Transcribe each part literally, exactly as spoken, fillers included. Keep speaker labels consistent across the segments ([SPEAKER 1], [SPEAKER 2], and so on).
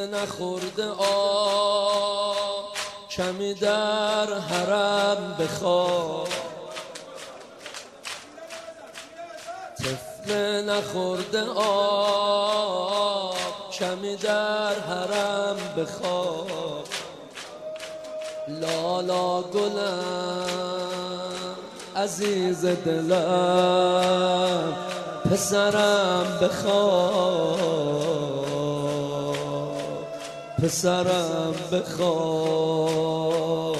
[SPEAKER 1] نخورده آب کمی در حرم بخواب، طفل نخورده آب کمی در حرم بخواب. لالا گلم عزیز دلم پسرم بخواب، پسرم بخواب.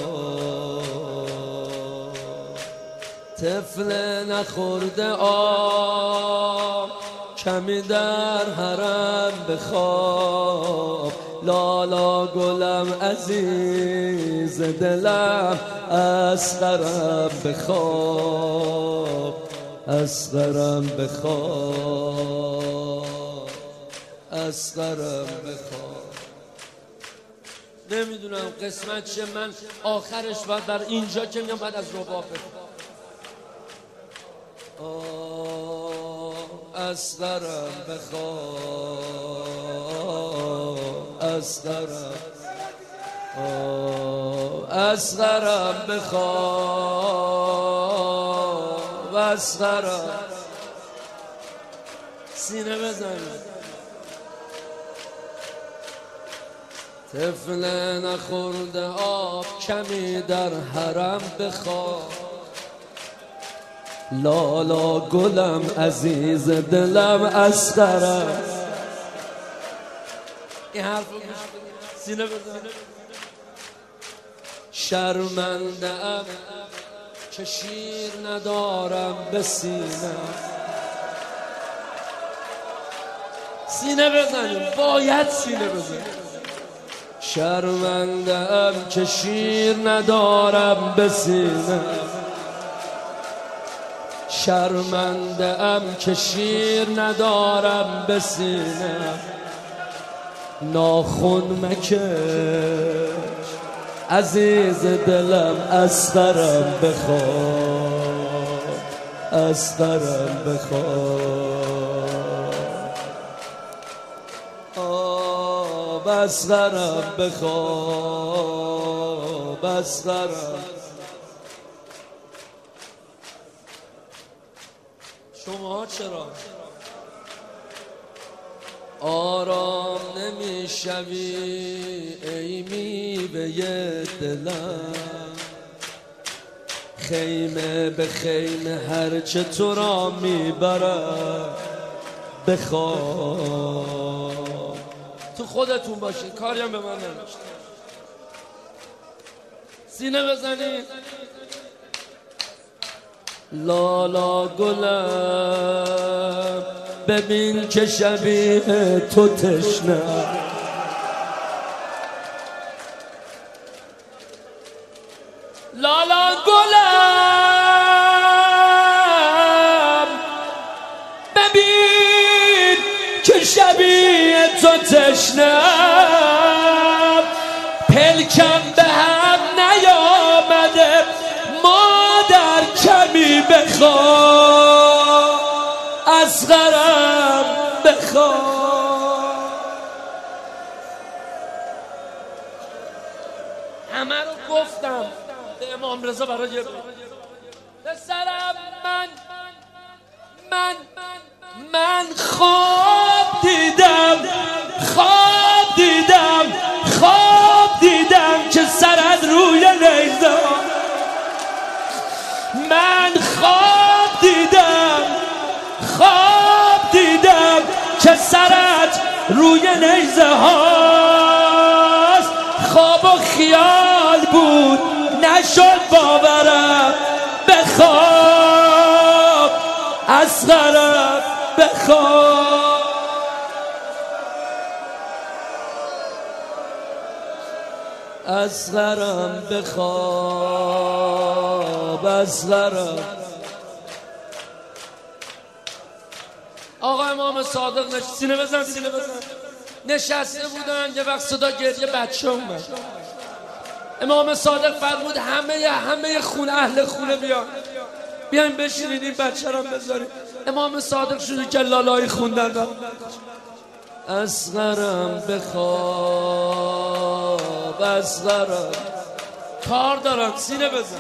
[SPEAKER 1] طفل نخورده آب کمی در حرم بخواب. لالا گلم عزیز دلم اصغرم بخواب، اصغرم بخواب، اصغرم بخواب. نمیدونم قسمت چه، من آخرش باید بر اینجا که میام باید از رباب بخوام. اصغرم بخواب، اصغرم، اصغرم بخواب، اصغرم. سینه بزنید. طفل نخورده آب کمی در حرم بخواب. لالا گلم عزیز دلم اصغرم. این حرف رو سینه بزن. شرمنده‌ام که شیر ندارم به سینه. سینه بزنیم، باید سینه بزنیم. شرمنده‌ام که شیر ندارم به سینه. شرمنده‌ام که شیر ندارم به سینه. ناخن مکش عزیز دلم اصغرم بخواب، اصغرم بخواب. آب اصغرم بخواب، اصغرم. شما چرا آرام نمیشوی ای میوه دلم؟ خیمه به خیمه هرچه تو را میبرم بخواب. تو خودتون باشین، کاری هم به من نمیشه. سینه بزنید. لالا گلم ببین که شبیه تو تشنه. لالا گلم ببین که شبیه تو تشنه. پلکم به هم نیامده مادر کمی بخواب، اصغرم بخواب. همه رو گفتم به امام رضا برای پسرم. من من من خواب دیدم، خواب دیدم، خواب دیدم که سرت روی نیزه. من خواب دیدم، خواب دیدم که سرت روی نیزه هاست. خواب و خیال بود نشد باورم بخواب، اصغرم بخواب. اصغرم بخواب، اصغرم. آقا امام صادق نش... سینه بزن، سینه بزن. نشسته بودن، یه وقت صدا گریه بچه اومد. امام صادق فرمود همه همه خونه اهل خونه بیان، بیاین بشینید این بچه رو بذارید. امام صادق شروع که لالایی خوندن. اصغرم بخواب اصغرم کار دارم سینه بزن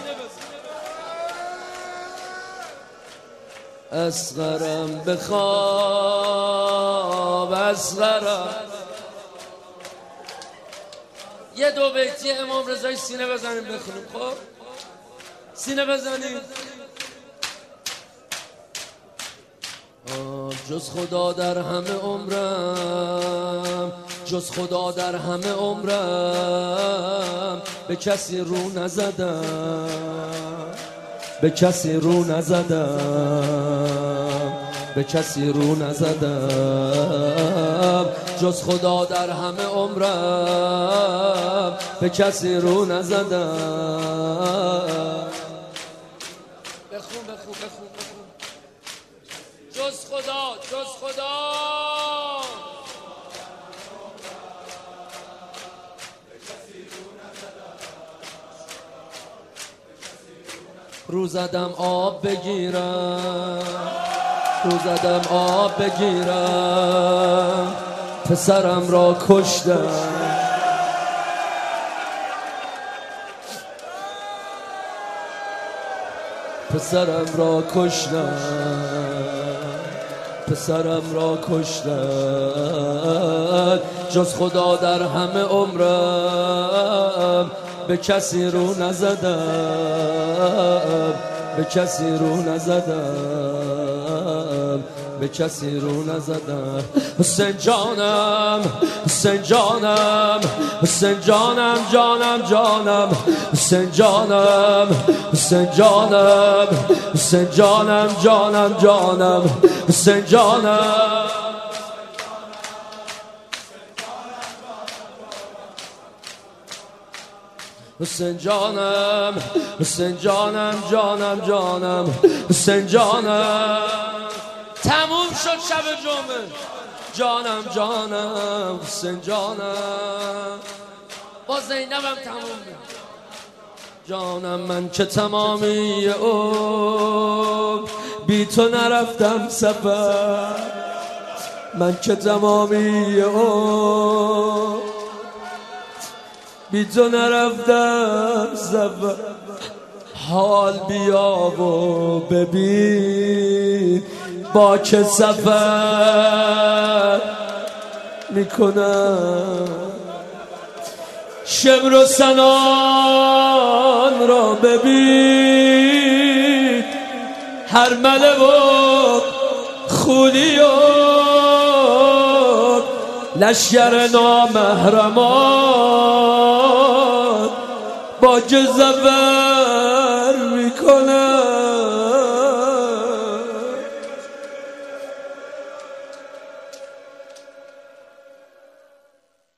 [SPEAKER 1] اصغرم بخواب اصغرم یه دو بیتی امام رضایی سینه بزنیم بخونیم خب سینه بزنیم جز خدا در همه عمرم جز خدا در همه عمرم به کسی رو نزدم به کسی رو نزدم به کسی رو نزدم جز خدا در همه عمرم به کسی رو نزدم بخون بخون بخون بخون جز خدا جز خدا رو زدم آب بگیرم رو زدم آب بگیرم پسرم را کشتم پسرم را کشتم پسرم را کشتم جز خدا در همه عمرم به کسی رو نزدم به کسی رو نزدم به کسی رو نزدم حسین جانم حسین جانم حسین جانم جانم جانم حسین جانم حسین جانم حسین جانم جانم جانم حسین جانم حسین جانم حسین جانم جانم جانم حسین جانم تموم شد شب جمعه جانم جانم حسین جانم با زینبم تموم جانم من که تمامی عمر بی تو نرفتم سفر من که تمامی عمر بی تو نرفتم سفر حال بیا و ببین با که سفر میکنم شمر و سنان را ببین هر مله و خولی و لشکر نامحرمان با جزوه